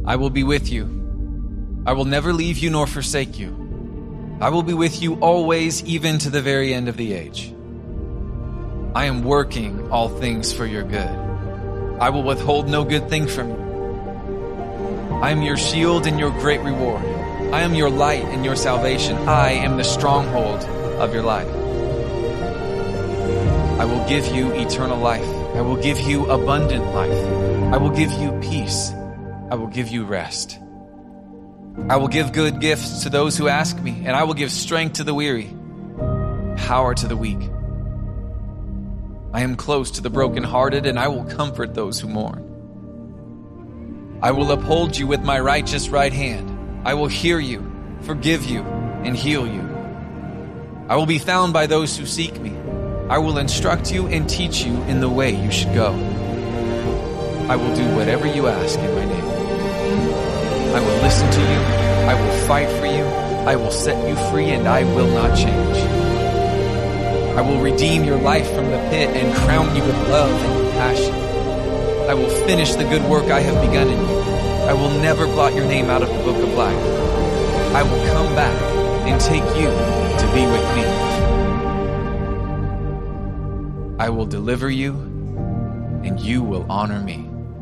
I will be with you. I will never leave you nor forsake you. I will be with you always, even to the very end of the age. I am working all things for your good. I will withhold no good thing from you. I am your shield and your great reward. I am your light and your salvation. I am the stronghold of your life. I will give you eternal life. I will give you abundant life. I will give you peace. I will give you rest. I will give good gifts to those who ask me, and I will give strength to the weary, power to the weak. I am close to the brokenhearted, and I will comfort those who mourn. I will uphold you with my righteous right hand. I will hear you, forgive you, and heal you. I will be found by those who seek me. I will instruct you and teach you in the way you should go. I will do whatever you ask in my name. I will listen to you. I will fight for you. I will set you free, and I will not change. I will redeem your life from the pit and crown you with love and compassion. I will finish the good work I have begun in you. I will never blot your name out of the book of life. I will come back and take you to be with me. I will deliver you, and you will honor me.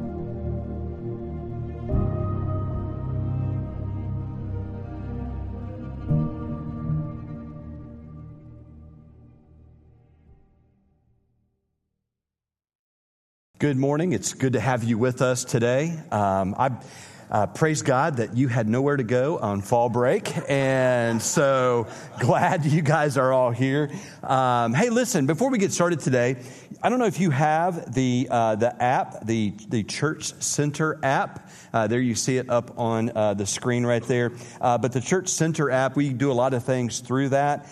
Good morning. It's good to have you with us today. I praise God that you had nowhere to go on fall break, and so glad you guys are all here. Hey, listen, before we get started today, I don't know if you have the app, the Church Center app. There you see it up on the screen right there. But the Church Center app, we do a lot of things through that,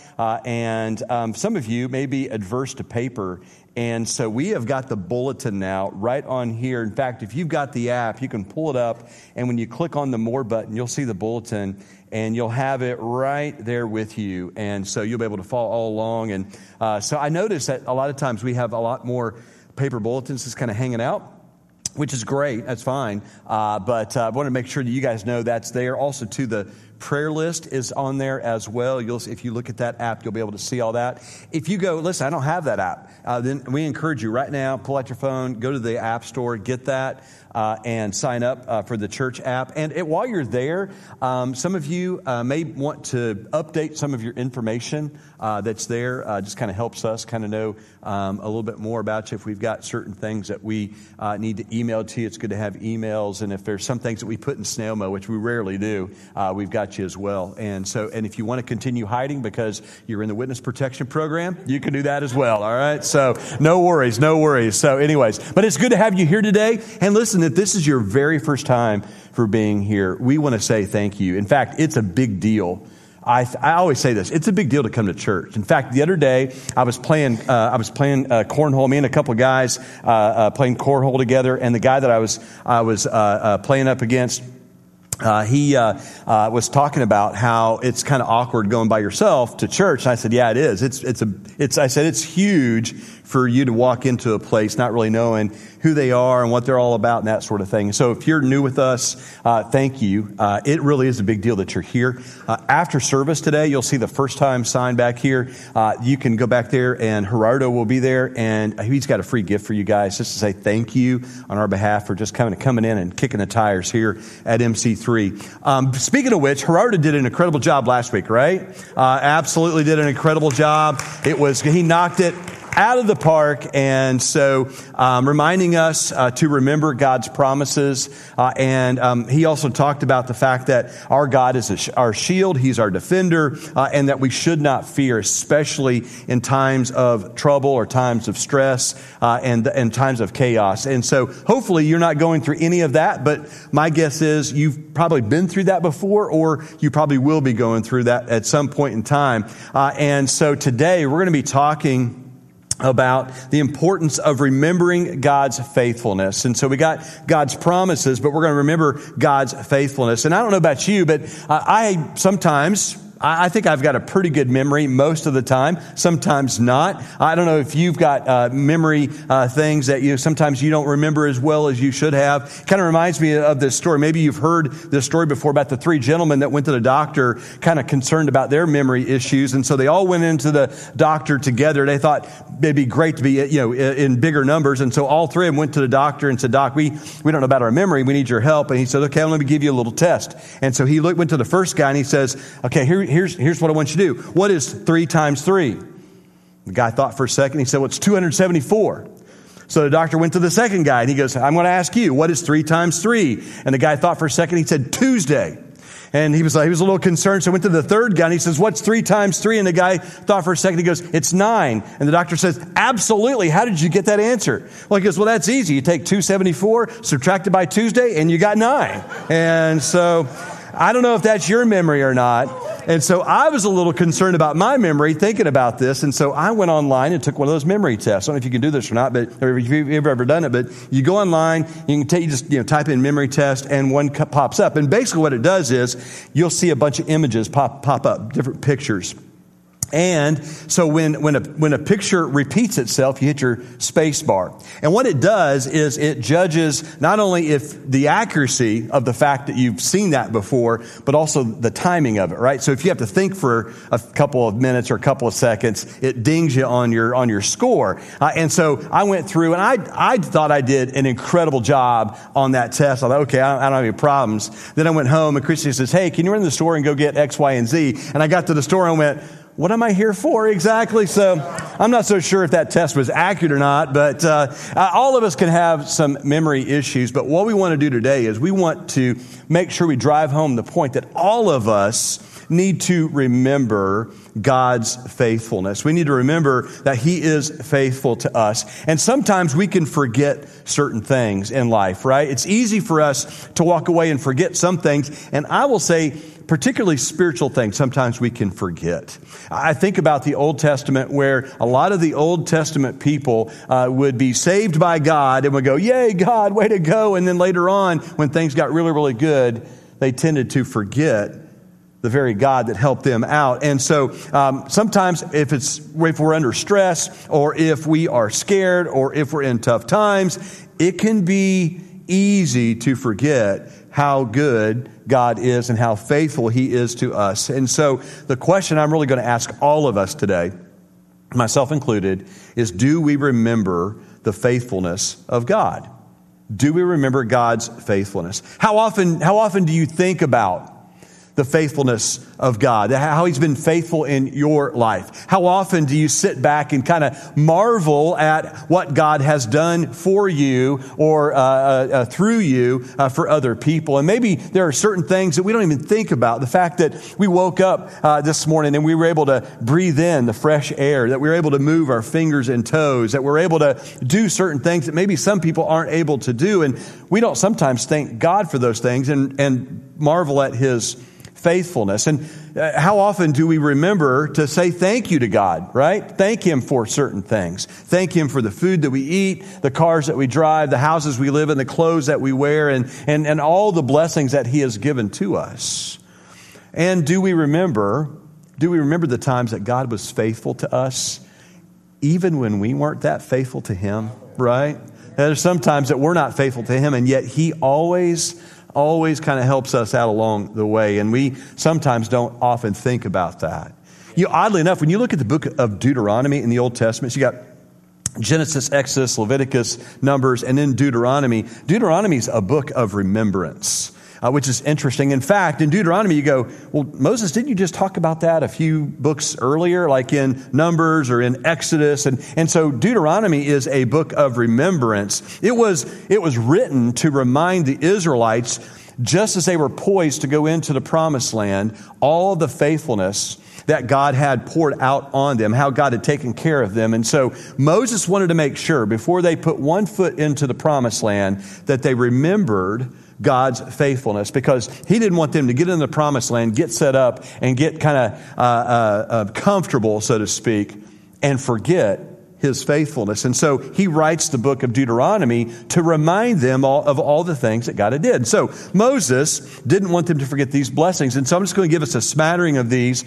and some of you may be adverse to paper. And so we have got the bulletin now right on here. In fact, if you've got the app, you can pull it up, and when you click on the More button, you'll see the bulletin, and you'll have it right there with you. And so you'll be able to follow all along. And so I noticed that a lot of times we have a lot more paper bulletins just kind of hanging out, which is great. That's fine. But I want to make sure that you guys know that's there. Also, too, the prayer list is on there as well. If you look at that app, you'll be able to see all that. If you go, listen, I don't have that app, then we encourage you right now, pull out your phone, go to the App Store, get that, and sign up for the church app. And while you're there, some of you may want to update some of your information that's there. Just kind of helps us kind of know a little bit more about you. If we've got certain things that we need to email to you, it's good to have emails. And if there's some things that we put in snail mail, which we rarely do, we've got you as well. And if you want to continue hiding because you're in the witness protection program, you can do that as well. All right. So no worries. So anyways, but it's good to have you here today. And listen, if this is your very first time for being here, we want to say thank you. In fact, it's a big deal. I always say this. It's a big deal to come to church. In fact, the other day I was playing cornhole. Me and a couple of guys playing cornhole together, and the guy that I was playing up against, he was talking about how it's kind of awkward going by yourself to church. And I said, yeah, it is. I said, it's huge for you to walk into a place not really knowing who they are and what they're all about and that sort of thing. So if you're new with us, thank you. It really is a big deal that you're here. After service today, you'll see the first time sign back here. You can go back there, and Gerardo will be there, and he's got a free gift for you guys just to say thank you on our behalf for just coming in and kicking the tires here at MC3. Speaking of which, Gerardo did an incredible job last week, right? Absolutely did an incredible job. He knocked it out of the park, and so reminding us to remember God's promises, and he also talked about the fact that our God is our shield, He's our defender, and that we should not fear, especially in times of trouble or times of stress and times of chaos. And so hopefully you're not going through any of that, but my guess is you've probably been through that before, or you probably will be going through that at some point in time. And so today we're going to be talking about the importance of remembering God's faithfulness. And so we got God's promises, but we're going to remember God's faithfulness. And I don't know about you, but I sometimes I think I've got a pretty good memory most of the time, sometimes not. I don't know if you've got memory things that sometimes you don't remember as well as you should have. Kind of reminds me of this story. Maybe you've heard this story before about the three gentlemen that went to the doctor kind of concerned about their memory issues. And so they all went into the doctor together. They thought it'd be great to be, in bigger numbers. And so all three of them went to the doctor and said, Doc, we don't know about our memory. We need your help. And he said, okay, let me give you a little test. And so he went to the first guy and he says, okay, here's what I want you to do. What is 3 times 3? The guy thought for a second. He said, well, it's 274. So the doctor went to the second guy and he goes, I'm going to ask you, what is 3 times 3? And the guy thought for a second. He said, Tuesday. And he was a little concerned. So he went to the third guy and he says, what's 3 times 3? And the guy thought for a second. He goes, it's 9. And the doctor says, absolutely. How did you get that answer? Well, he goes, well, that's easy. You take 274, subtract it by Tuesday, and you got 9. And so I don't know if that's your memory or not. And so I was a little concerned about my memory thinking about this. And so I went online and took one of those memory tests. I don't know if you can do this or not, or if you've ever done it, but you go online, you just type in memory test and one pops up. And basically what it does is you'll see a bunch of images pop up, different pictures. And so when a picture repeats itself, you hit your space bar. And what it does is it judges not only if the accuracy of the fact that you've seen that before, but also the timing of it, right? So if you have to think for a couple of minutes or a couple of seconds, it dings you on your score. And so I went through and I thought I did an incredible job on that test. I thought, okay, I don't have any problems. Then I went home and Christy says, hey, can you run to the store and go get X, Y, and Z? And I got to the store and went, what am I here for exactly? So I'm not so sure if that test was accurate or not, but all of us can have some memory issues. But what we want to do today is we want to make sure we drive home the point that all of us need to remember God's faithfulness. We need to remember that He is faithful to us. And sometimes we can forget certain things in life, right? It's easy for us to walk away and forget some things. And I will say, particularly spiritual things, sometimes we can forget. I think about the Old Testament where a lot of the Old Testament people would be saved by God and would go, yay, God, way to go. And then later on, when things got really, really good, they tended to forget the very God that helped them out. And so sometimes if we're under stress or if we are scared or if we're in tough times, it can be easy to forget how good God is and how faithful He is to us. And so the question I'm really going to ask all of us today, myself included, is do we remember the faithfulness of God? Do we remember God's faithfulness? How often do you think about the faithfulness of God, how He's been faithful in your life? How often do you sit back and kind of marvel at what God has done for you or through you for other people? And maybe there are certain things that we don't even think about. The fact that we woke up this morning and we were able to breathe in the fresh air, that we were able to move our fingers and toes, that we're able to do certain things that maybe some people aren't able to do. And we don't sometimes thank God for those things and marvel at His faithfulness. And how often do we remember to say thank you to God, right? Thank Him for certain things. Thank Him for the food that we eat, the cars that we drive, the houses we live in, the clothes that we wear, and all the blessings that He has given to us. And do we remember the times that God was faithful to us, even when we weren't that faithful to Him, right? There's some times that we're not faithful to Him, and yet He always kind of helps us out along the way. And we sometimes don't often think about that. Oddly enough, when you look at the book of Deuteronomy in the Old Testament, you got Genesis, Exodus, Leviticus, Numbers, and then Deuteronomy. Deuteronomy is a book of remembrance, which is interesting. In fact, in Deuteronomy, you go, well, Moses, didn't you just talk about that a few books earlier, like in Numbers or in Exodus? And so Deuteronomy is a book of remembrance. It was written to remind the Israelites, just as they were poised to go into the promised land, all the faithfulness that God had poured out on them, how God had taken care of them. And so Moses wanted to make sure before they put one foot into the promised land that they remembered God's faithfulness, because He didn't want them to get in the promised land, get set up, and get kind of comfortable, so to speak, and forget his faithfulness. And so he writes the book of Deuteronomy to remind them of all the things that God had did. So Moses didn't want them to forget these blessings. And so I'm just going to give us a smattering of these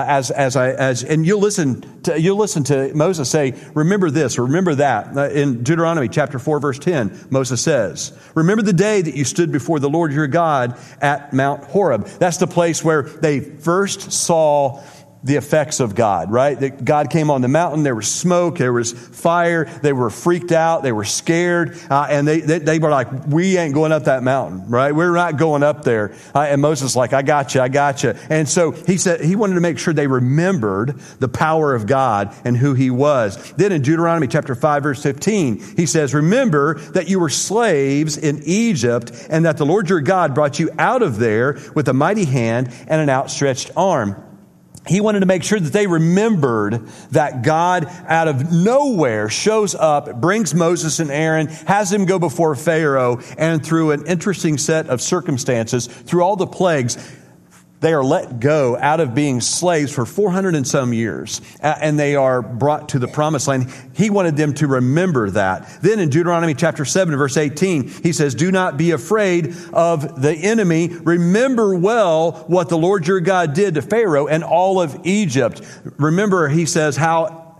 and you'll listen to Moses say, remember this or remember that. In Deuteronomy chapter 4, verse 10, Moses says, remember the day that you stood before the Lord your God at Mount Horeb. That's the place where they first saw the effects of God, right? That God came on the mountain, there was smoke, there was fire, they were freaked out, they were scared, and they were like, we ain't going up that mountain, right? We're not going up there. And Moses was like, I got you. And so he said he wanted to make sure they remembered the power of God and who he was. Then in Deuteronomy chapter 5, verse 15, he says, remember that you were slaves in Egypt and that the Lord your God brought you out of there with a mighty hand and an outstretched arm. He wanted to make sure that they remembered that God out of nowhere shows up, brings Moses and Aaron, has them go before Pharaoh, and through an interesting set of circumstances, through all the plagues, they are let go out of being slaves for 400 and some years, and they are brought to the promised land. He wanted them to remember that. Then in Deuteronomy chapter 7, verse 18, he says, do not be afraid of the enemy. Remember well what the Lord your God did to Pharaoh and all of Egypt. Remember, he says, how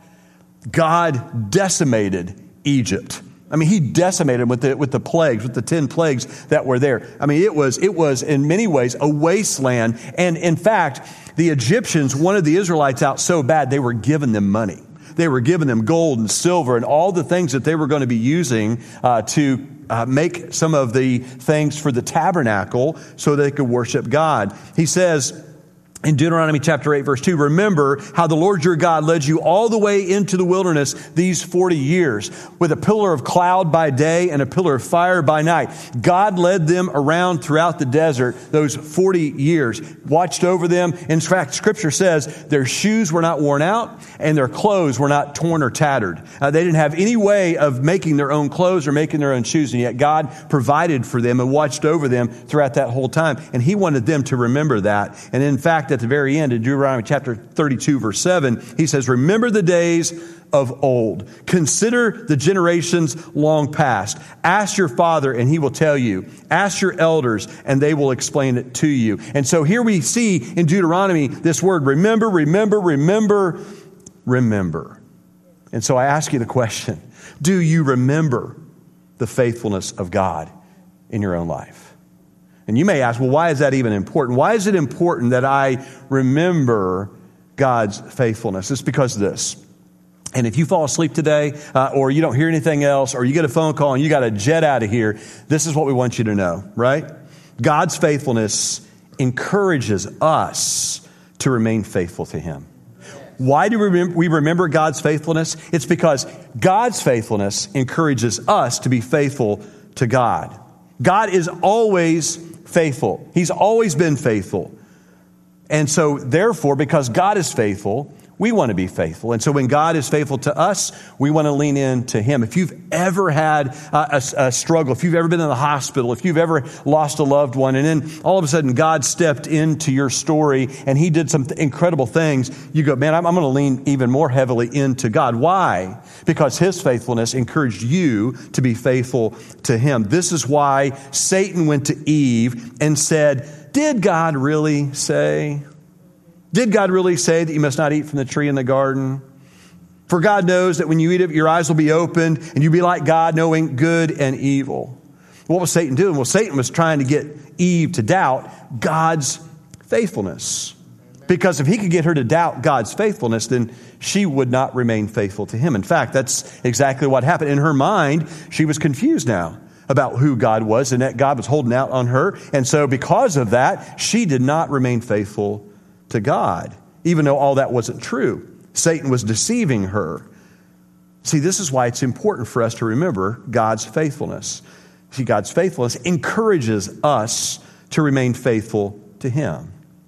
God decimated Egypt. I mean, he decimated with the plagues, with the 10 plagues that were there. I mean, it was in many ways a wasteland. And in fact, the Egyptians wanted the Israelites out so bad, they were giving them money. They were giving them gold and silver and all the things that they were going to be using to make some of the things for the tabernacle so they could worship God. He says, in Deuteronomy chapter 8, verse 2, remember how the Lord your God led you all the way into the wilderness these 40 years with a pillar of cloud by day and a pillar of fire by night. God led them around throughout the desert those 40 years, watched over them. In fact, Scripture says their shoes were not worn out and their clothes were not torn or tattered. They didn't have any way of making their own clothes or making their own shoes, and yet God provided for them and watched over them throughout that whole time. And he wanted them to remember that. And in fact, at the very end, in Deuteronomy chapter 32, verse 7, he says, remember the days of old. Consider the generations long past. Ask your father and he will tell you. Ask your elders and they will explain it to you. And so here we see in Deuteronomy this word, remember. And so I ask you the question, do you remember the faithfulness of God in your own life? And you may ask, well, why is that even important? Why is it important that I remember God's faithfulness? It's because of this. And if you fall asleep today, or you don't hear anything else, or you get a phone call and you got to jet out of here, this is what we want you to know, right? God's faithfulness encourages us to remain faithful to Him. Why do we remember God's faithfulness? It's because God's faithfulness encourages us to be faithful to God. God is always faithful. He's always been faithful. And so therefore, because God is faithful, we want to be faithful. And so when God is faithful to us, we want to lean into Him. If you've ever had a struggle, if you've ever been in the hospital, if you've ever lost a loved one, and then all of a sudden God stepped into your story and He did some incredible things, you go, man, I'm going to lean even more heavily into God. Why? Because His faithfulness encouraged you to be faithful to Him. This is why Satan went to Eve and said, did God really say? Did God really say that you must not eat from the tree in the garden? For God knows that when you eat it, your eyes will be opened and you'll be like God, knowing good and evil. What was Satan doing? Well, Satan was trying to get Eve to doubt God's faithfulness. Because if he could get her to doubt God's faithfulness, then she would not remain faithful to Him. In fact, that's exactly what happened. In her mind, she was confused now about who God was and that God was holding out on her. And so because of that, she did not remain faithful to God, even though all that wasn't true. Satan was deceiving her. See, this is why it's important for us to remember God's faithfulness. See, God's faithfulness encourages us to remain faithful to Him.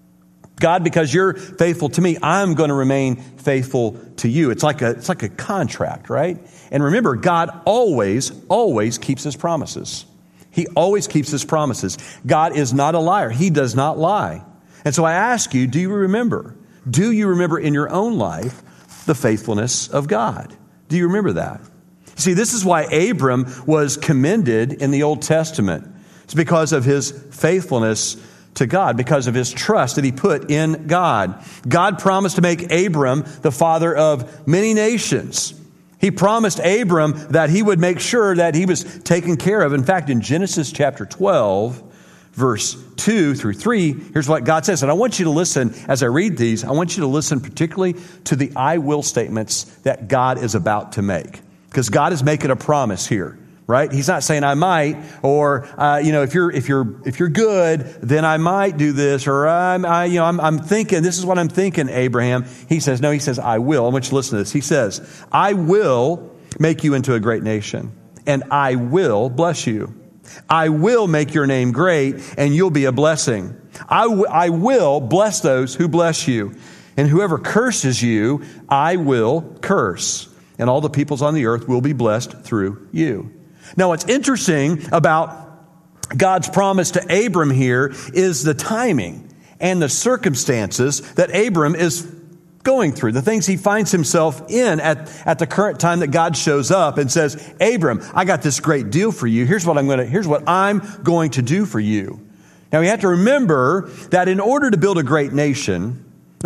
God, because you're faithful to me, I'm going to remain faithful to you. It's like a contract, right? And remember, God always keeps His promises. He always keeps His promises. God is not a liar. He does not lie. And so I ask you, do you remember? Do you remember in your own life the faithfulness of God? Do you remember that? See, this is why Abram was commended in the Old Testament. It's because of his faithfulness to God, because of his trust that he put in God. God promised to make Abram the father of many nations. He promised Abram that he would make sure that he was taken care of. In fact, in Genesis chapter 12, verse 2 through 3, here's what God says. And I want you to listen, as I read these, I want you to listen particularly to the I will statements that God is about to make. Because God is making a promise here, right? He's not saying I might, or if you're good, then I might do this, or I'm thinking, this is what I'm thinking, Abraham. He says, no, he says, I will. I want you to listen to this. He says, I will make you into a great nation, and I will bless you. I will make your name great, and you'll be a blessing. I will bless those who bless you, and whoever curses you, I will curse. And all the peoples on the earth will be blessed through you. Now, what's interesting about God's promise to Abram here is the timing and the circumstances that Abram is going through, the things he finds himself in at the current time that God shows up and says, Abram, I got this great deal for you. Here's what I'm going to do for you. Now, you have to remember that in order to build a great nation,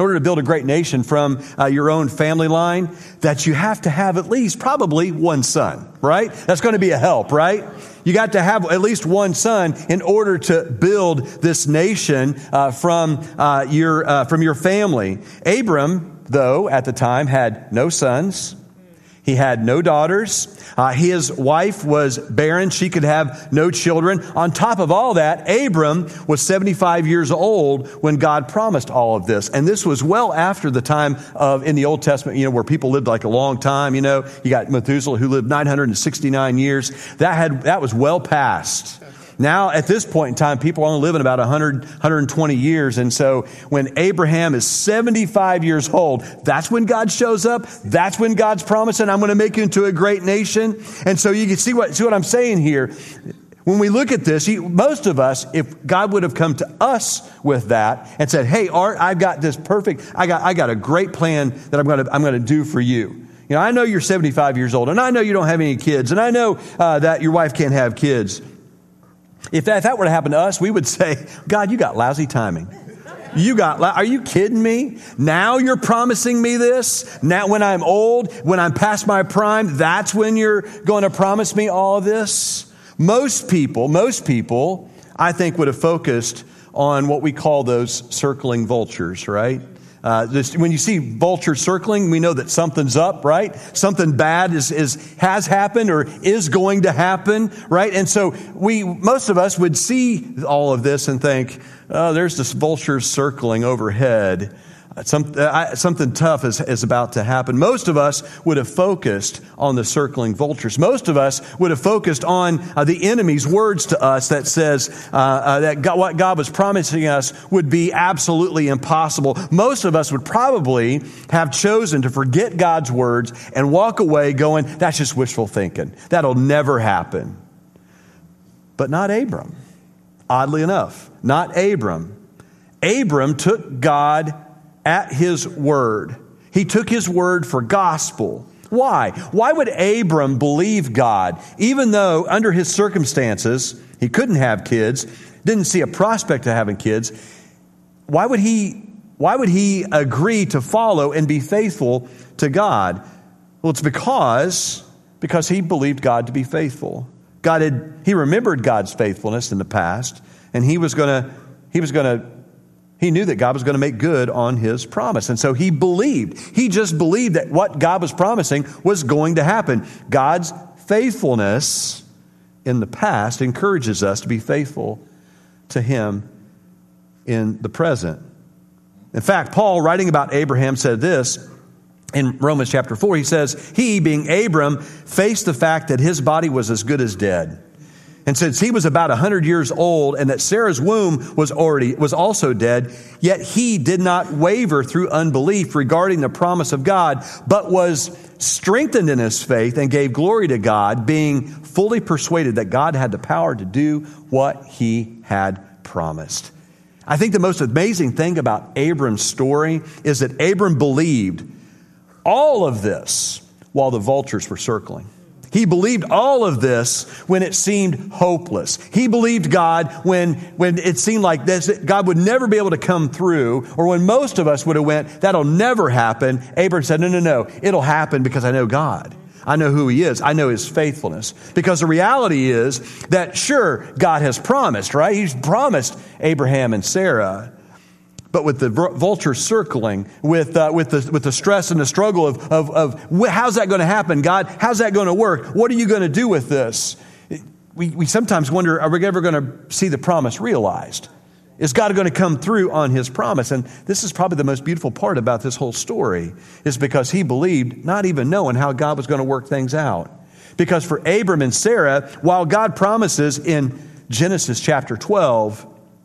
from your own family line, that you have to have at least probably one son, right? That's going to be a help, right? You got to have at least one son in order to build this nation from your family. Abram, though, at the time had no sons. He had no daughters. His wife was barren. She could have no children. On top of all that, Abram was 75 years old when God promised all of this. And this was well after the time in the Old Testament, where people lived like a long time. You got Methuselah who lived 969 years. That was well past. Now, at this point in time, people are only living about 100, 120 years. And so when Abraham is 75 years old, that's when God shows up. That's when God's promising, I'm going to make you into a great nation. And so you can see what I'm saying here. When we look at this, most of us, if God would have come to us with that and said, hey, Art, I've got this perfect, I got a great plan that I'm going to do for you. I know you're 75 years old, and I know you don't have any kids, and I know that your wife can't have kids. If that were to happen to us, we would say, God, you got lousy timing. Are you kidding me? Now you're promising me this? Now when I'm old, when I'm past my prime, that's when you're going to promise me all of this? Most people, I think, would have focused on what we call those circling vultures, right? When you see vultures circling, we know that something's up, right? Something bad has happened or is going to happen, right? And so most of us would see all of this and think, oh, there's this vulture circling overhead. Something tough is about to happen. Most of us would have focused on the circling vultures. Most of us would have focused on the enemy's words to us that says what God was promising us would be absolutely impossible. Most of us would probably have chosen to forget God's words and walk away going, that's just wishful thinking. That'll never happen. But not Abram. Oddly enough, not Abram. Abram took God at his word. He took his word for gospel. Why? Why would Abram believe God, even though under his circumstances, he couldn't have kids, didn't see a prospect of having kids? Why would he agree to follow and be faithful to God? Well, it's because he believed God to be faithful. He remembered God's faithfulness in the past, and he knew that God was going to make good on his promise. And so he believed. He just believed that what God was promising was going to happen. God's faithfulness in the past encourages us to be faithful to him in the present. In fact, Paul, writing about Abraham, said this in Romans chapter 4. He says, he, being Abram, faced the fact that his body was as good as dead. And since he was about 100 years old and that Sarah's womb was also dead, yet he did not waver through unbelief regarding the promise of God, but was strengthened in his faith and gave glory to God, being fully persuaded that God had the power to do what he had promised. I think the most amazing thing about Abram's story is that Abram believed all of this while the vultures were circling. He believed all of this when it seemed hopeless. He believed God when it seemed like God would never be able to come through, or when most of us would have went, that'll never happen. Abraham said, no, it'll happen because I know God. I know who He is. I know His faithfulness. Because the reality is that, sure, God has promised, right? He's promised Abraham and Sarah. But with the vultures circling, with the stress and the struggle of how's that going to happen, God? How's that going to work? What are you going to do with this? We sometimes wonder, are we ever going to see the promise realized? Is God going to come through on His promise? And this is probably the most beautiful part about this whole story, is because he believed, not even knowing how God was going to work things out. Because for Abram and Sarah, while God promises in Genesis chapter 12,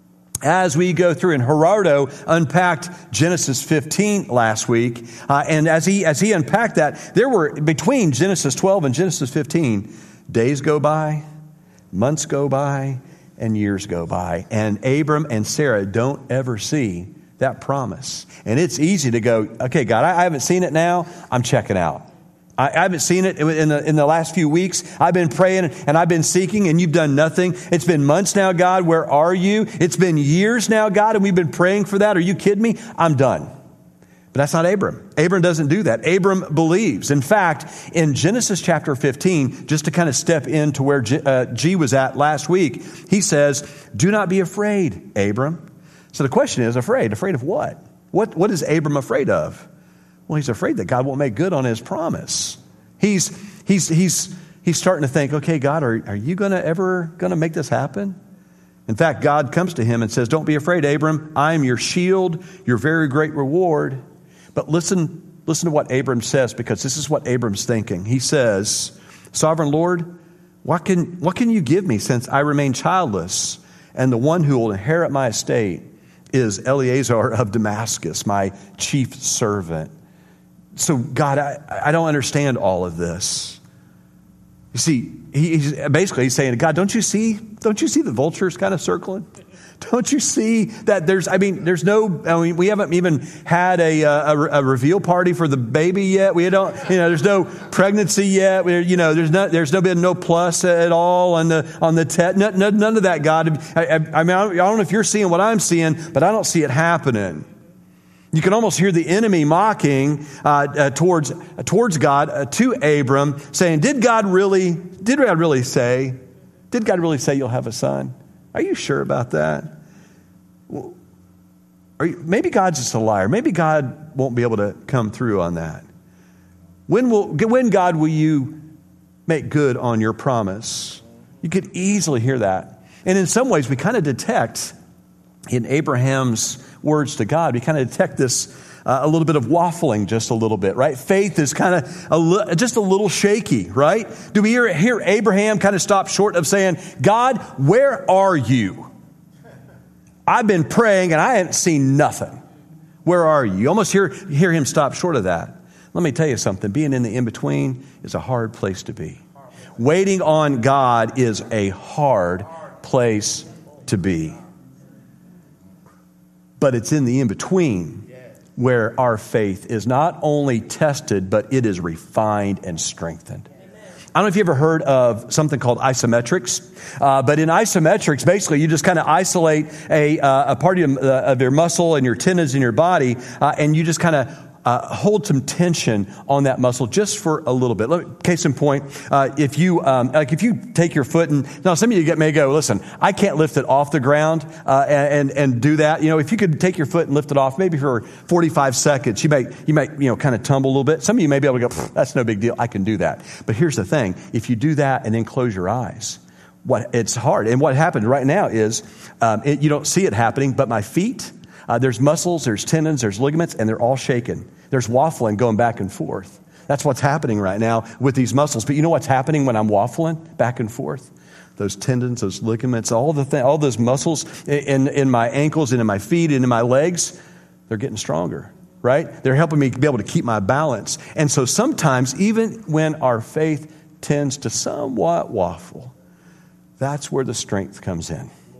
as we go through, and Gerardo unpacked Genesis 15 last week, and as he unpacked that, there were, between Genesis 12 and Genesis 15, days go by, months go by, and years go by, and Abram and Sarah don't ever see that promise. And it's easy to go, okay, God, I haven't seen it now, I'm checking out. I haven't seen it in the last few weeks. I've been praying and I've been seeking, and you've done nothing. It's been months now, God. Where are you? It's been years now, God, and we've been praying for that. Are you kidding me? I'm done. But that's not Abram. Abram doesn't do that. Abram believes. In fact, in Genesis chapter 15, just to kind of step into where G was at last week, he says, do not be afraid, Abram. So the question is, afraid? Afraid of what? What is Abram afraid of? Well, he's afraid that God won't make good on His promise. He's starting to think, okay, God, are you ever going to make this happen? In fact, God comes to him and says, don't be afraid, Abram. I am your shield, your very great reward. But listen to what Abram says, because this is what Abram's thinking. He says, Sovereign Lord, what can you give me since I remain childless? And the one who will inherit my estate is Eliezer of Damascus, my chief servant. So, God, I don't understand all of this. You see, he's saying, God, don't you see the vultures kind of circling? Don't you see that we haven't even had a reveal party for the baby yet. There's no pregnancy yet. There's been no plus at all on the test. None of that, God. I don't know if you're seeing what I'm seeing, but I don't see it happening. You can almost hear the enemy mocking towards God, to Abram, saying, Did God really say you'll have a son? Are you sure about that? Maybe God's just a liar. Maybe God won't be able to come through on that. When, God, will you make good on your promise? You could easily hear that. And in some ways, we kind of detect in Abraham's words to God, we kind of detect this a little bit of waffling, just a little bit, right? Faith is kind of just a little shaky, right? Do we hear Abraham kind of stop short of saying, God, where are you? I've been praying and I haven't seen nothing. Where are you? You almost hear him stop short of that. Let me tell you something. Being in the in-between is a hard place to be. Waiting on God is a hard place to be. But it's in the in-between where our faith is not only tested, but it is refined and strengthened. I don't know if you ever heard of something called isometrics, but in isometrics, basically you just kind of isolate a part of your muscle and your tendons in your body, and you just kind of hold some tension on that muscle just for a little bit. Case in point, if you take your foot and now some of you may go, listen, I can't lift it off the ground and do that. If you could take your foot and lift it off, maybe for 45 seconds, you might kind of tumble a little bit. Some of you may be able to go, that's no big deal. I can do that. But here's the thing: if you do that and then close your eyes, it's hard. And what happened right now is you don't see it happening, but my feet. There's muscles, there's tendons, there's ligaments, and they're all shaking. There's waffling going back and forth. That's what's happening right now with these muscles. But you know what's happening when I'm waffling back and forth? Those tendons, those ligaments, all those muscles in my ankles and in my feet and in my legs, they're getting stronger, right? They're helping me be able to keep my balance. And so sometimes, even when our faith tends to somewhat waffle, that's where the strength comes in.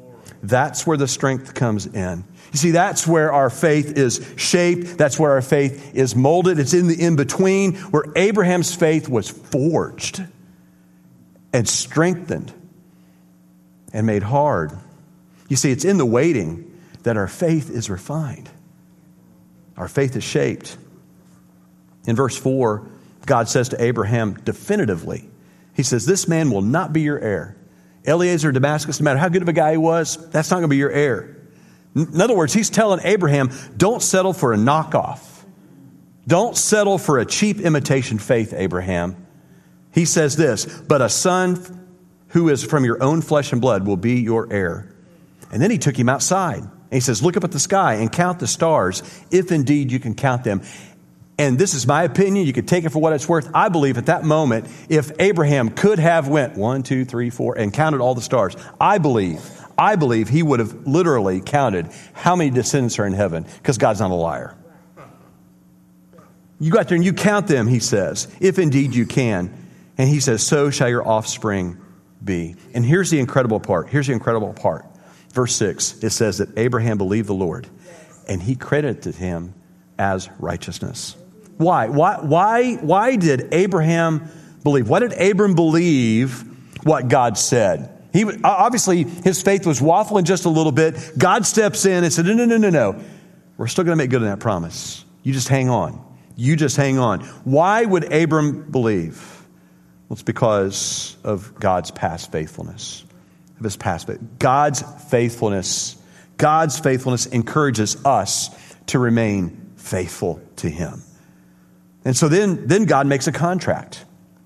that's where the strength comes in. You see, that's where our faith is shaped. That's where our faith is molded. It's in the in-between where Abraham's faith was forged and strengthened and made hard. You see, it's in the waiting that our faith is refined. Our faith is shaped. In verse 4, God says to Abraham definitively, he says, this man will not be your heir. Eliezer of Damascus, no matter how good of a guy he was, that's not going to be your heir. In other words, he's telling Abraham, don't settle for a knockoff. Don't settle for a cheap imitation faith, Abraham. He says this, but a son who is from your own flesh and blood will be your heir. And then he took him outside. And he says, look up at the sky and count the stars, if indeed you can count them. And this is my opinion. You could take it for what it's worth. I believe at that moment, if Abraham could have went 1, 2, 3, 4 and counted all the stars, I believe he would have literally counted how many descendants are in heaven, because God's not a liar. You go out there and you count them, he says, if indeed you can. And he says, so shall your offspring be. And here's the incredible part. Verse 6, it says that Abraham believed the Lord, and he credited him as righteousness. Why did Abraham believe? Why did Abram believe what God said? He obviously, his faith was waffling just a little bit. God steps in and said, no. We're still going to make good on that promise. You just hang on. Why would Abram believe? Well, it's because of God's past faithfulness. God's faithfulness encourages us to remain faithful to him. And so then God makes a contract.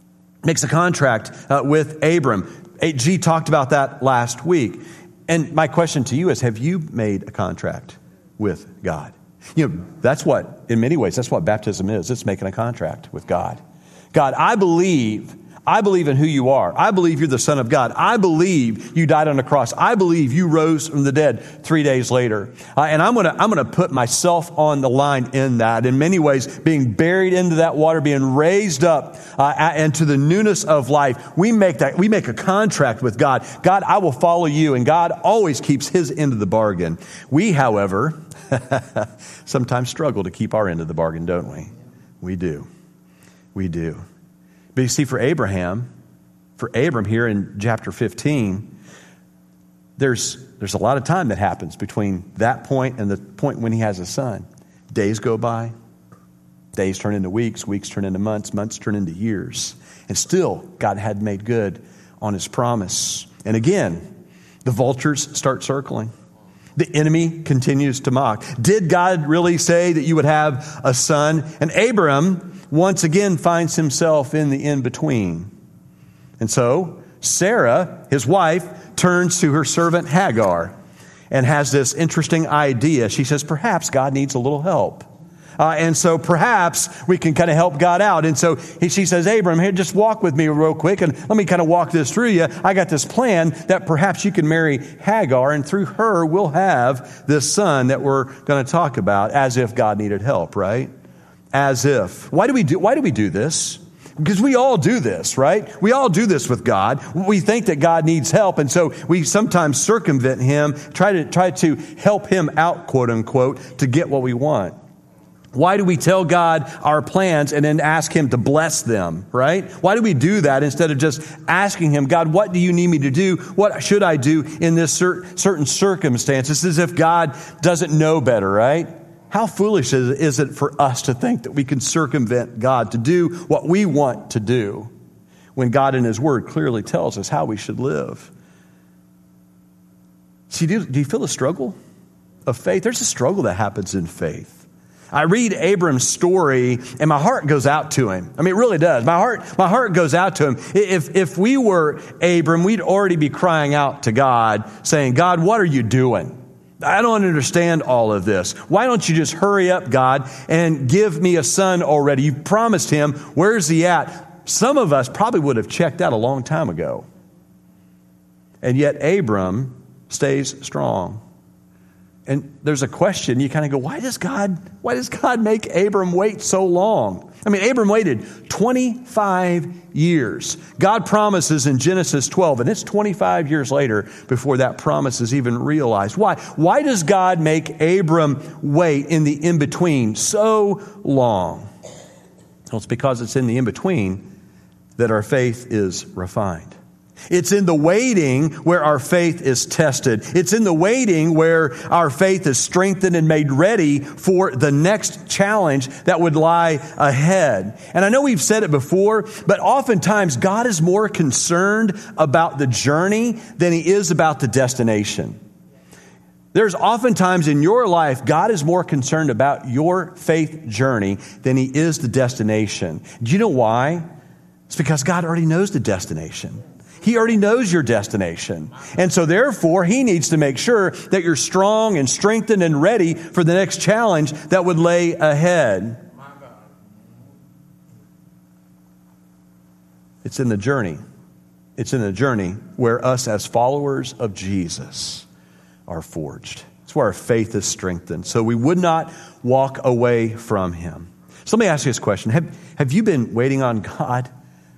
With Abram. G talked about that last week. And my question to you is, have you made a contract with God? In many ways, that's what baptism is. It's making a contract with God. God, I believe in who you are. I believe you're the Son of God. I believe you died on the cross. I believe you rose from the dead 3 days later. And I'm gonna put myself on the line in that. In many ways, being buried into that water, being raised up into the newness of life. We make a contract with God. God, I will follow you. And God always keeps his end of the bargain. We, however, sometimes struggle to keep our end of the bargain, don't we? We do. But you see, for Abram here in chapter 15, there's a lot of time that happens between that point and the point when he has a son. Days go by. Days turn into weeks. Weeks turn into months. Months turn into years. And still, God had made good on his promise. And again, the vultures start circling. The enemy continues to mock. Did God really say that you would have a son? And Abram once again finds himself in the in-between. And so Sarah, his wife, turns to her servant Hagar and has this interesting idea. She says, perhaps God needs a little help. And so perhaps we can kind of help God out. And so she says, Abram, here, just walk with me real quick and let me kind of walk this through you. I got this plan that perhaps you can marry Hagar, and through her we'll have this son that we're going to talk about, as if God needed help, right? As if. Why do we do this? Because we all do this, right? We all do this with God. We think that God needs help, and so we sometimes circumvent him, try to help him out, quote unquote, to get what we want. Why do we tell God our plans and then ask him to bless them, right? Why do we do that instead of just asking him, God, what do you need me to do? What should I do in this certain circumstances? As if God doesn't know better, right? How foolish is it for us to think that we can circumvent God to do what we want to do when God in his word clearly tells us how we should live? See, do you feel the struggle of faith? There's a struggle that happens in faith. I read Abram's story and my heart goes out to him. I mean, it really does. My heart goes out to him. If we were Abram, we'd already be crying out to God saying, God, what are you doing? I don't understand all of this. Why don't you just hurry up, God, and give me a son already? You promised him. Where's he at? Some of us probably would have checked out a long time ago. And yet Abram stays strong. And there's a question, you kind of go, why does God make Abram wait so long? I mean, Abram waited 25 years. God promises in Genesis 12, and it's 25 years later before that promise is even realized. Why? Why does God make Abram wait in the in-between so long? Well, it's because it's in the in-between that our faith is refined. It's in the waiting where our faith is tested. It's in the waiting where our faith is strengthened and made ready for the next challenge that would lie ahead. And I know we've said it before, but oftentimes God is more concerned about the journey than He is about the destination. There's oftentimes in your life, God is more concerned about your faith journey than He is the destination. Do you know why? It's because God already knows the destination. He already knows your destination. And so therefore, He needs to make sure that you're strong and strengthened and ready for the next challenge that would lay ahead. It's in the journey. It's in the journey where us as followers of Jesus are forged. It's where our faith is strengthened. So we would not walk away from Him. So let me ask you this question. Have you been waiting on God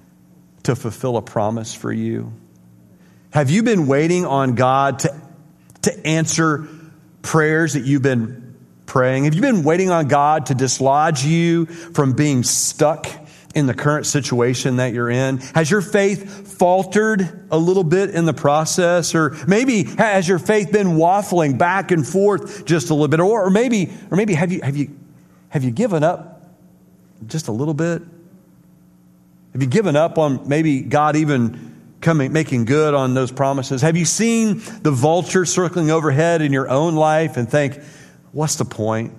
to fulfill a promise for you? Have you been waiting on God to answer prayers that you've been praying? Have you been waiting on God to dislodge you from being stuck in the current situation that you're in? Has your faith faltered a little bit in the process? Or maybe has your faith been waffling back and forth just a little bit? Or maybe have you given up just a little bit? Have you given up on maybe God even making good on those promises? Have you seen the vulture circling overhead in your own life and think, what's the point?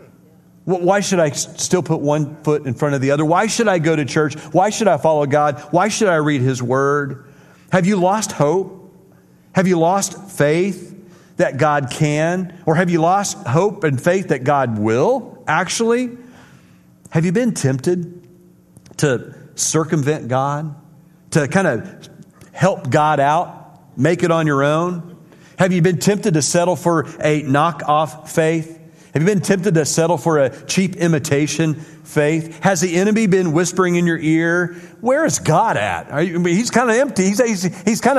Why should I still put one foot in front of the other? Why should I go to church? Why should I follow God? Why should I read His Word? Have you lost hope? Have you lost faith that God can? Or have you lost hope and faith that God will, actually? Have you been tempted to circumvent God, to kind of help God out, make it on your own? Have you been tempted to settle for a knockoff faith? Have you been tempted to settle for a cheap imitation faith? Has the enemy been whispering in your ear, where is God at? He's kind of empty. He's kind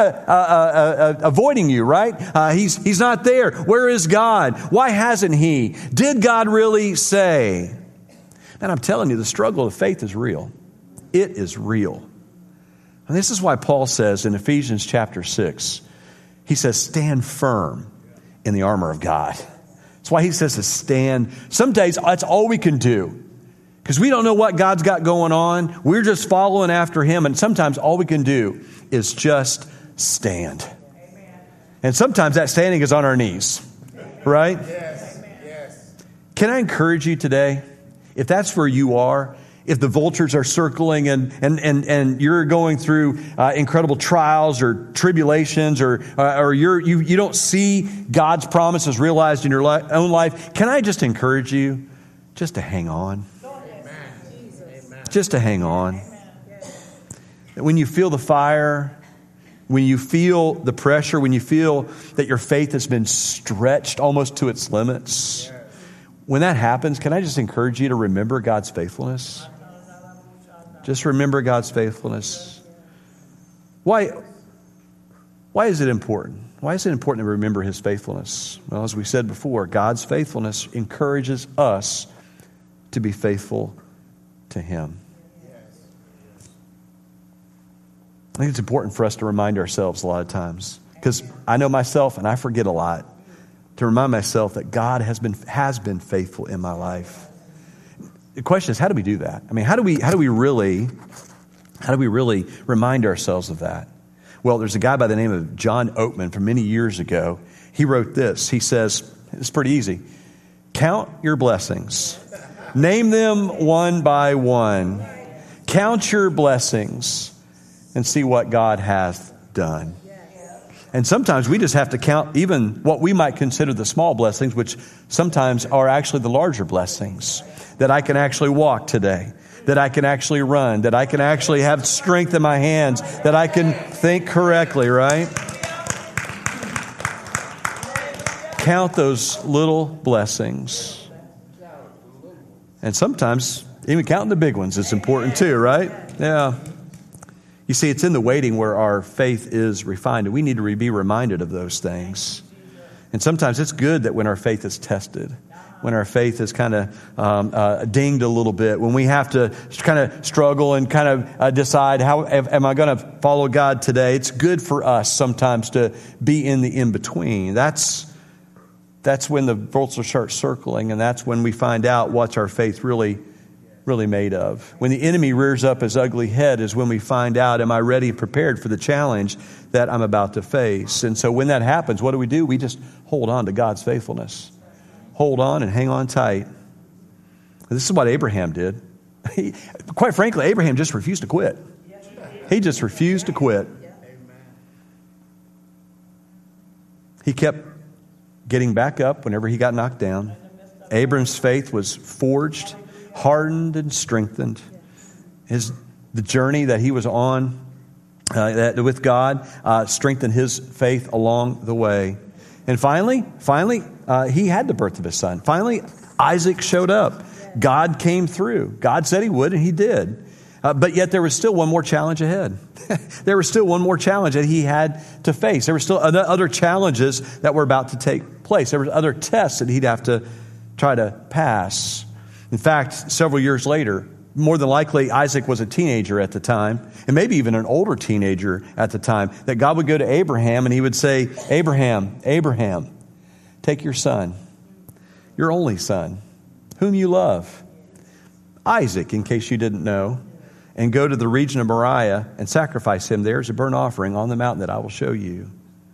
of avoiding you, right? He's not there. Where is God? Why hasn't He? Did God really say? And I'm telling you, the struggle of faith is real. It is real. And this is why Paul says in Ephesians chapter 6, he says, stand firm in the armor of God. That's why he says to stand. Some days, that's all we can do. Because we don't know what God's got going on. We're just following after Him. And sometimes all we can do is just stand. Amen. And sometimes that standing is on our knees. Right? Yes. Yes. Can I encourage you today, if that's where you are, if the vultures are circling and you're going through incredible trials or tribulations or you don't see God's promises realized in your own life, can I just encourage you just to hang on? Amen. Just to hang on. When you feel the fire, when you feel the pressure, when you feel that your faith has been stretched almost to its limits, when that happens, can I just encourage you to remember God's faithfulness? Just remember God's faithfulness. Why is it important? Why is it important to remember His faithfulness? Well, as we said before, God's faithfulness encourages us to be faithful to Him. I think it's important for us to remind ourselves a lot of times, because I know myself and I forget a lot, to remind myself that God has been faithful in my life. The question is, how do we do that? I mean, how do we really remind ourselves of that? Well, there's a guy by the name of John Oatman from many years ago. He wrote this. He says, it's pretty easy. Count your blessings. Name them one by one. Count your blessings and see what God hath done. And sometimes we just have to count even what we might consider the small blessings, which sometimes are actually the larger blessings. That I can actually walk today, that I can actually run, that I can actually have strength in my hands, that I can think correctly, right? count those little blessings. And sometimes even counting the big ones is important too, right? Yeah. You see, it's in the waiting where our faith is refined, and we need to be reminded of those things. And sometimes it's good that when our faith is tested, when our faith is kind of dinged a little bit, when we have to kind of struggle and kind of decide, how am I going to follow God today? It's good for us sometimes to be in the in-between. That's when the volts will start circling, and that's when we find out what's our faith really made of. When the enemy rears up his ugly head is when we find out, am I ready and prepared for the challenge that I'm about to face? And so when that happens, what do? We just hold on to God's faithfulness. Hold on and hang on tight. This is what Abraham did. Quite frankly, Abraham just refused to quit. He just refused to quit. He kept getting back up whenever he got knocked down. Abram's faith was forged, hardened, and strengthened. The journey that he was on with God strengthened his faith along the way. And finally, he had the birth of his son. Finally, Isaac showed up. God came through. God said he would, and he did. But yet there was still one more challenge ahead. There was still one more challenge that he had to face. There were still other challenges that were about to take place. There were other tests that he'd have to try to pass. In fact, several years later, more than likely, Isaac was a teenager at the time, and maybe even an older teenager at the time, that God would go to Abraham and he would say, Abraham, take your son, your only son, whom you love, Isaac, in case you didn't know, and go to the region of Moriah and sacrifice him there as a burnt offering on the mountain that I will show you.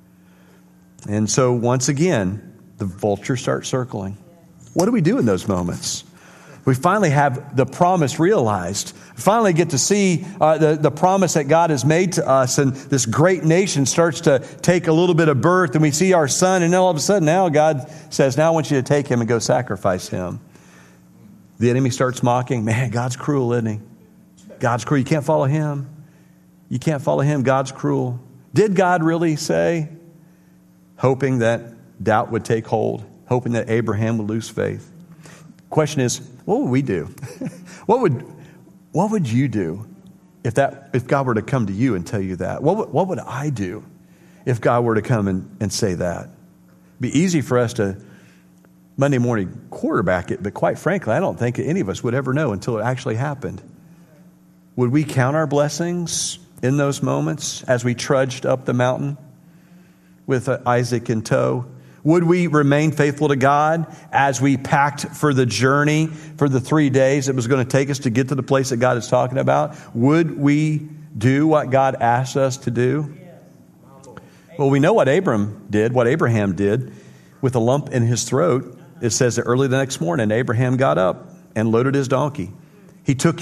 And so once again, the vultures start circling. What do we do in those moments? We finally have the promise realized. Finally get to see the promise that God has made to us, and this great nation starts to take a little bit of birth, and we see our son, and then all of a sudden now God says, now I want you to take him and go sacrifice him. The enemy starts mocking. Man, God's cruel, isn't he? God's cruel. You can't follow him. You can't follow him. God's cruel. Did God really say? Hoping that doubt would take hold, hoping that Abraham would lose faith. Question is, what would we do? What would you do if God were to come to you and tell you that? What would I do if God were to come and say that? It'd be easy for us to Monday morning quarterback it, but quite frankly, I don't think any of us would ever know until it actually happened. Would we count our blessings in those moments as we trudged up the mountain with Isaac in tow? Would we remain faithful to God as we packed for the journey for the 3 days it was going to take us to get to the place that God is talking about? Would we do what God asked us to do? Well, we know what Abraham did. With a lump in his throat, it says that early the next morning, Abraham got up and loaded his donkey. He took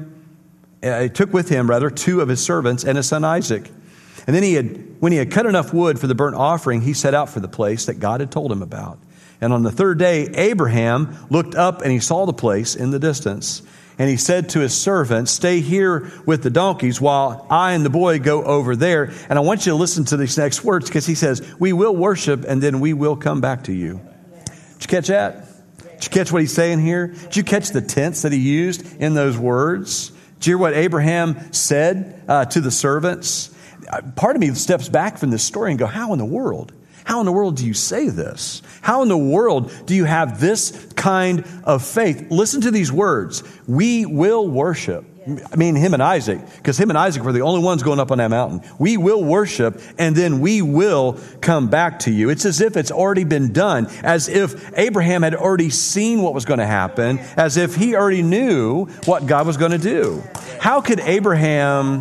with him 2 of his servants and his son Isaac. And then when he had cut enough wood for the burnt offering, he set out for the place that God had told him about. And on the 3rd day, Abraham looked up and he saw the place in the distance. And he said to his servant, stay here with the donkeys while I and the boy go over there. And I want you to listen to these next words, because he says, we will worship and then we will come back to you. Did you catch that? Did you catch what he's saying here? Did you catch the tense that he used in those words? Did you hear what Abraham said to the servants? Part of me steps back from this story and go, how in the world? How in the world do you say this? How in the world do you have this kind of faith? Listen to these words. We will worship. I mean, him and Isaac, because him and Isaac were the only ones going up on that mountain. We will worship, and then we will come back to you. It's as if it's already been done, as if Abraham had already seen what was going to happen, as if he already knew what God was going to do. How could Abraham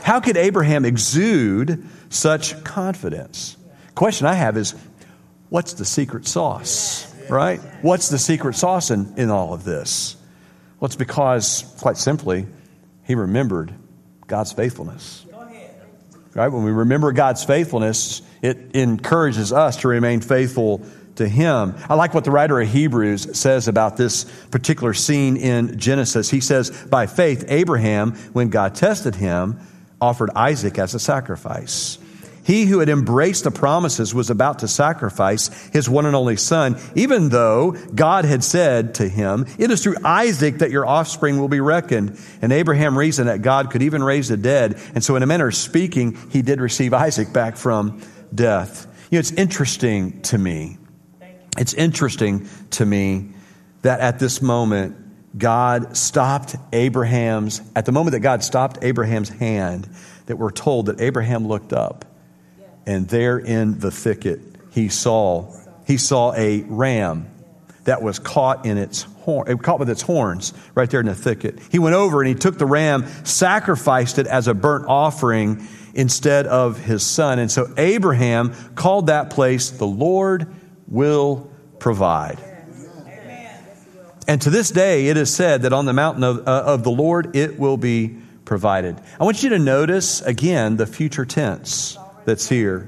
exude such confidence? Question I have is, what's the secret sauce, right? What's the secret sauce in all of this? Well, it's because, quite simply, he remembered God's faithfulness. Right? When we remember God's faithfulness, it encourages us to remain faithful to him. I like what the writer of Hebrews says about this particular scene in Genesis. He says, by faith, Abraham, when God tested him, offered Isaac as a sacrifice. He who had embraced the promises was about to sacrifice his one and only son, even though God had said to him, "It is through Isaac that your offspring will be reckoned." And Abraham reasoned that God could even raise the dead. And so in a manner of speaking, he did receive Isaac back from death. It's interesting to me. It's interesting to me that at this moment, at the moment that God stopped Abraham's hand, that we're told that Abraham looked up, and there in the thicket he saw a ram that was caught with its horns right there in the thicket. He went over and he took the ram, sacrificed it as a burnt offering instead of his son. And so Abraham called that place, "The Lord will provide." And to this day, it is said that on the mountain of the Lord, it will be provided. I want you to notice, again, the future tense that's here.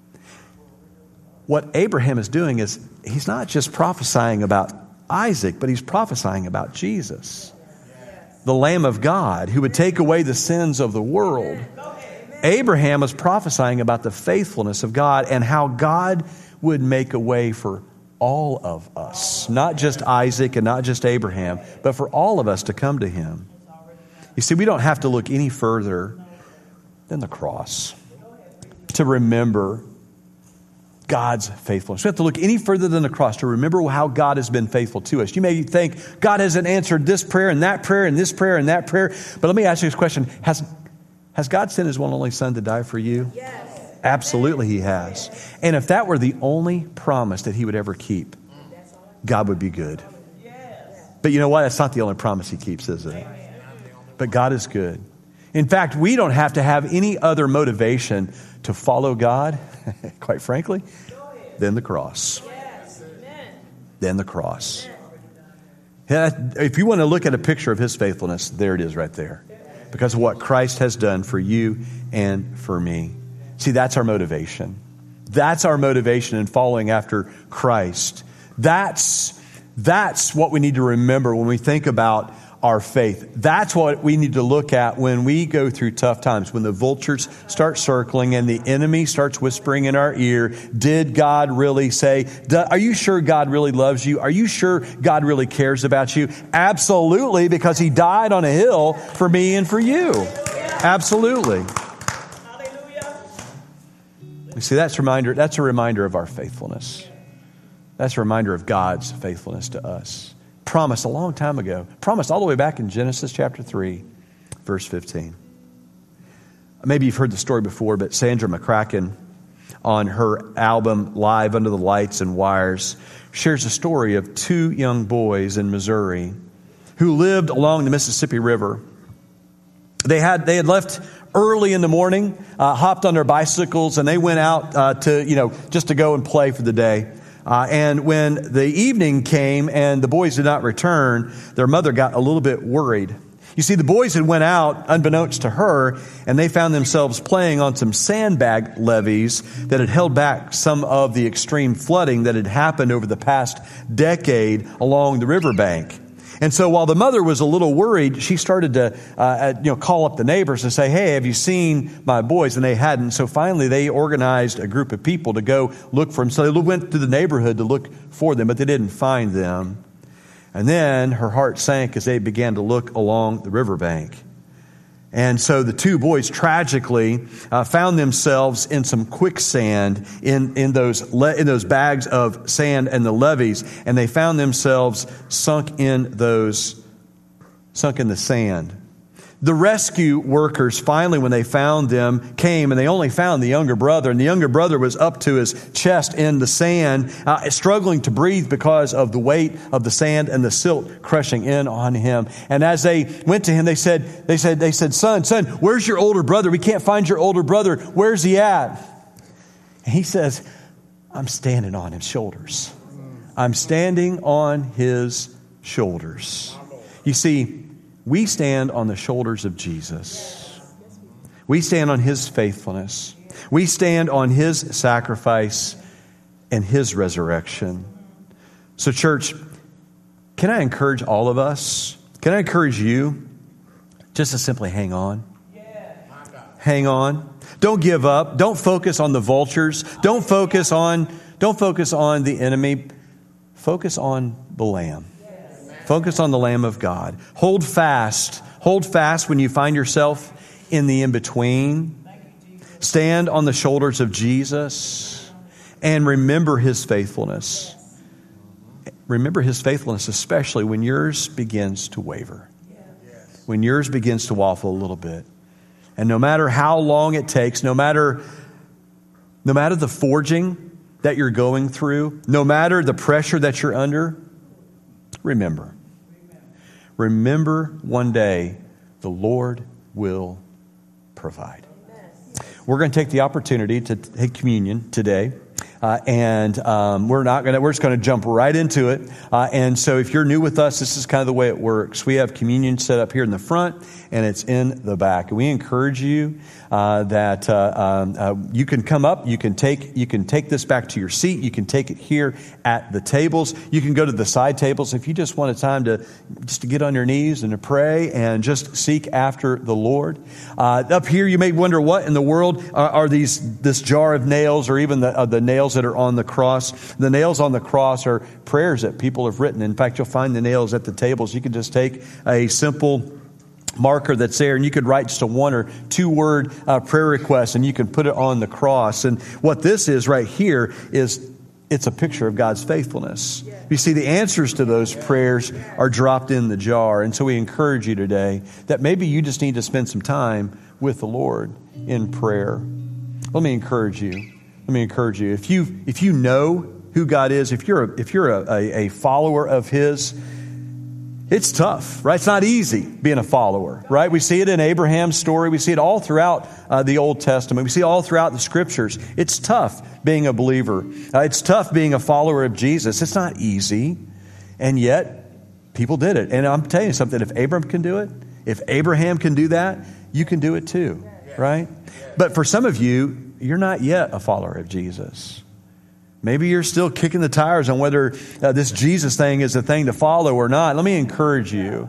What Abraham is doing is he's not just prophesying about Isaac, but he's prophesying about Jesus, the Lamb of God, who would take away the sins of the world. Abraham was prophesying about the faithfulness of God and how God would make a way for all of us, not just Isaac and not just Abraham, but for all of us to come to him. You see, we don't have to look any further than the cross to remember God's faithfulness. We have to look any further than the cross to remember how God has been faithful to us. You may think God hasn't answered this prayer and that prayer and this prayer and that prayer, but let me ask you this question. Has God sent his one and only son to die for you? Yes. Absolutely he has. And if that were the only promise that he would ever keep, God would be good. But you know what? That's not the only promise he keeps, is it? But God is good. In fact, we don't have to have any other motivation to follow God, quite frankly, than the cross. Than the cross. If you want to look at a picture of his faithfulness, there it is right there. Because of what Christ has done for you and for me. See, that's our motivation. That's our motivation in following after Christ. That's what we need to remember when we think about our faith. That's what we need to look at when we go through tough times, when the vultures start circling and the enemy starts whispering in our ear, did God really say, are you sure God really loves you? Are you sure God really cares about you? Absolutely, because he died on a hill for me and for you. Absolutely. You see, that's a reminder of our faithfulness. That's a reminder of God's faithfulness to us. Promised a long time ago. Promised all the way back in Genesis chapter 3, verse 15. Maybe you've heard the story before, but Sandra McCracken, on her album Live Under the Lights and Wires, shares a story of two young boys in Missouri who lived along the Mississippi River. They had left early in the morning, hopped on their bicycles, and they went out just to go and play for the day. And when the evening came and the boys did not return, their mother got a little bit worried. You see, the boys had went out unbeknownst to her, and they found themselves playing on some sandbag levees that had held back some of the extreme flooding that had happened over the past decade along the riverbank. And so while the mother was a little worried, she started to call up the neighbors and say, "Hey, have you seen my boys?" And they hadn't. So finally they organized a group of people to go look for them. So they went to the neighborhood to look for them, but they didn't find them. And then her heart sank as they began to look along the riverbank. And so the two boys tragically found themselves in some quicksand in those bags of sand and the levees, and they found themselves sunk in the sand. The rescue workers finally, when they found them, came, and they only found the younger brother, and the younger brother was up to his chest in the sand, struggling to breathe because of the weight of the sand and the silt crushing in on him. And as they went to him, they said, son, where's your older brother? We can't find your older brother. Where's he at? And he says, I'm standing on his shoulders. I'm standing on his shoulders. You see, we stand on the shoulders of Jesus. We stand on his faithfulness. We stand on his sacrifice and his resurrection. So, church, can I encourage all of us? Can I encourage you just to simply hang on? Hang on. Don't give up. Don't focus on the vultures. Don't focus on the enemy. Focus on the Lamb. Focus on the Lamb of God. Hold fast. Hold fast when you find yourself in the in-between. Stand on the shoulders of Jesus and remember His faithfulness. Remember His faithfulness, especially when yours begins to waver. When yours begins to waffle a little bit. And no matter how long it takes, no matter the forging that you're going through, no matter the pressure that you're under, remember. Remember one day the Lord will provide. We're going to take the opportunity to take communion today. We're just going to jump right into it. And so if you're new with us, this is kind of the way it works. We have communion set up here in the front and it's in the back. And we encourage you that you can come up, you can take this back to your seat, you can take it here at the tables, you can go to the side tables if you just want a time to get on your knees and to pray and just seek after the Lord. Up here, you may wonder what in the world are this jar of nails or even the nails that are on the cross. The nails on the cross are prayers that people have written. In fact, you'll find the nails at the tables. You can just take a simple marker that's there and you could write just a 1 or 2 word prayer request and you can put it on the cross. And what this is right here is it's a picture of God's faithfulness. You see, the answers to those prayers are dropped in the jar. And so we encourage you today that maybe you just need to spend some time with the Lord in prayer. Let me encourage you. If you know who God is, if you're a follower of His, it's tough, right? It's not easy being a follower, right? We see it in Abraham's story. We see it all throughout the Old Testament. We see it all throughout the Scriptures. It's tough being a believer. It's tough being a follower of Jesus. It's not easy, and yet people did it. And I'm telling you something, if Abraham can do it, if Abraham can do that, you can do it too, right? But for some of you, you're not yet a follower of Jesus. Maybe you're still kicking the tires on whether this Jesus thing is a thing to follow or not. Let me encourage you.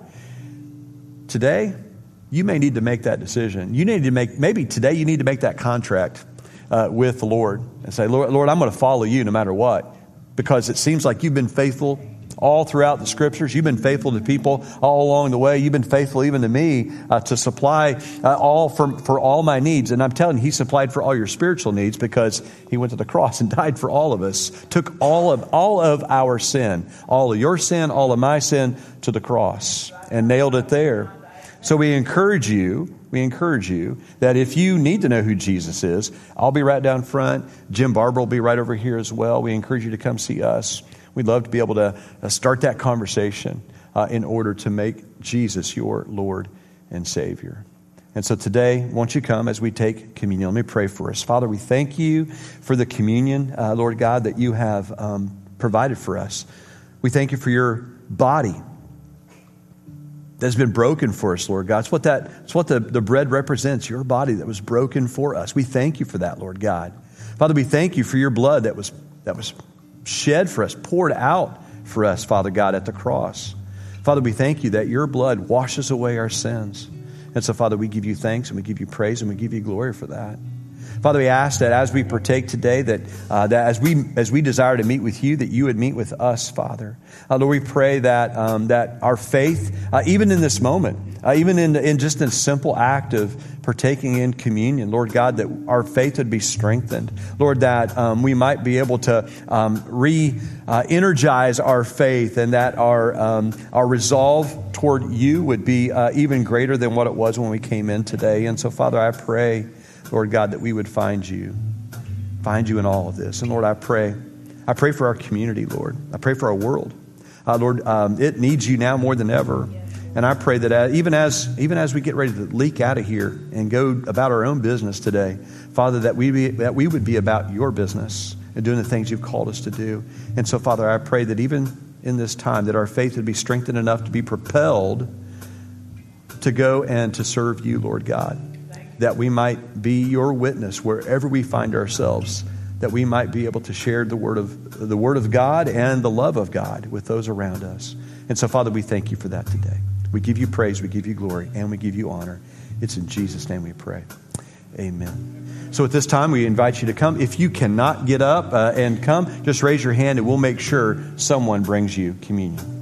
Today, you may need to make that decision. Maybe today you need to make that contract with the Lord and say, Lord, I'm going to follow you no matter what. Because it seems like you've been faithful all throughout the Scriptures. You've been faithful to people all along the way. You've been faithful even to me to supply all for all my needs. And I'm telling you, He supplied for all your spiritual needs because He went to the cross and died for all of us. Took all of our sin, all of your sin, all of my sin to the cross and nailed it there. So we encourage you that if you need to know who Jesus is, I'll be right down front. Jim Barber will be right over here as well. We encourage you to come see us. We'd love to be able to start that conversation in order to make Jesus your Lord and Savior. And so today, won't you come as we take communion? Let me pray for us. Father, we thank you for the communion, Lord God, that you have provided for us. We thank you for your body that has been broken for us, Lord God. It's what the bread represents, your body that was broken for us. We thank you for that, Lord God. Father, we thank you for your blood that was shed for us, poured out for us, Father God, at the cross. Father, we thank you that your blood washes away our sins. And so, Father, we give you thanks and we give you praise and we give you glory for that. Father, we ask that as we partake today, that as we desire to meet with you, that you would meet with us, Father. Lord, we pray that our faith, even in this moment, even in just a simple act of partaking in communion, Lord God, that our faith would be strengthened. Lord, that we might be able to re-energize our faith and that our resolve toward you would be even greater than what it was when we came in today. And so, Father, I pray, Lord God, that we would find you in all of this. And Lord, I pray for our community, Lord. I pray for our world. Lord, it needs you now more than ever. And I pray that even as we get ready to leak out of here and go about our own business today, Father, that we would be about your business and doing the things you've called us to do. And so, Father, I pray that even in this time that our faith would be strengthened enough to be propelled to go and to serve you, Lord God. That we might be your witness wherever we find ourselves, that we might be able to share the word of God and the love of God with those around us. And so, Father, we thank you for that today. We give you praise, we give you glory, and we give you honor. It's in Jesus' name we pray. Amen. So at this time, we invite you to come. If you cannot get up and come, just raise your hand and we'll make sure someone brings you communion.